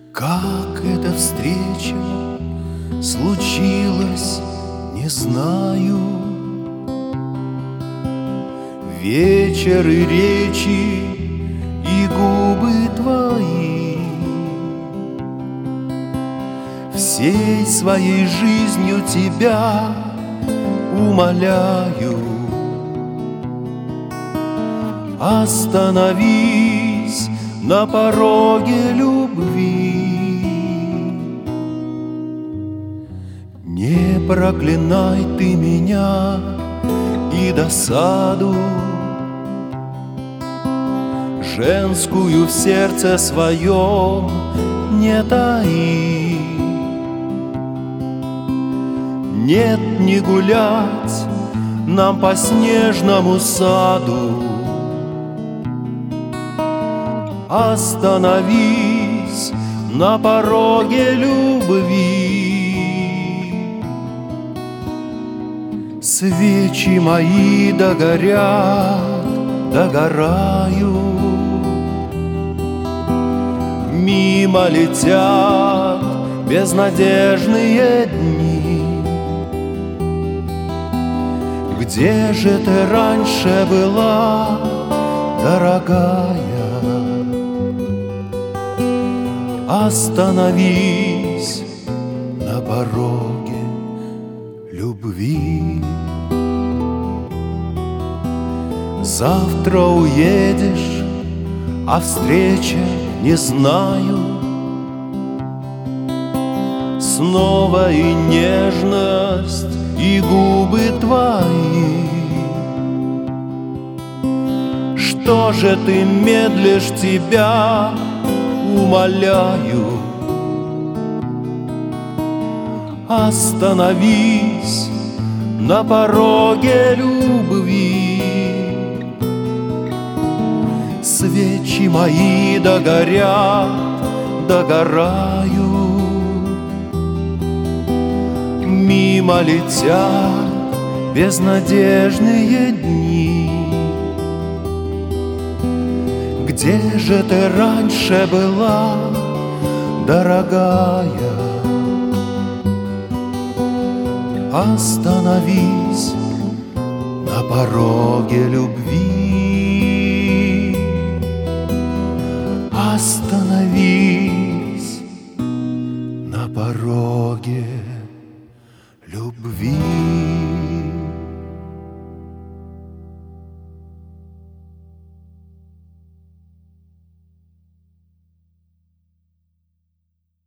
Как эта встреча случилась, не знаю. Вечер и речи, и губы твои всей своей жизнью тебя умоляю. Остановись на пороге любви. Не проклинай ты меня и досаду женскую в сердце своем не таи. Нет, не гулять нам по снежному саду. Остановись на пороге любви. Свечи мои догорят, догорают, мимо летят безнадежные дни. Где же ты раньше была, дорогая? Остановись на пороге любви. Завтра уедешь, а встреча не знаю. Снова и нежность, и губы твои. Что же ты медлишь, тебя умоляю? Остановись на пороге любви. Свечи мои догорят, догорают, мимо летят безнадежные дни. Где же ты раньше была, дорогая? Остановись на пороге любви. Остановись на пороге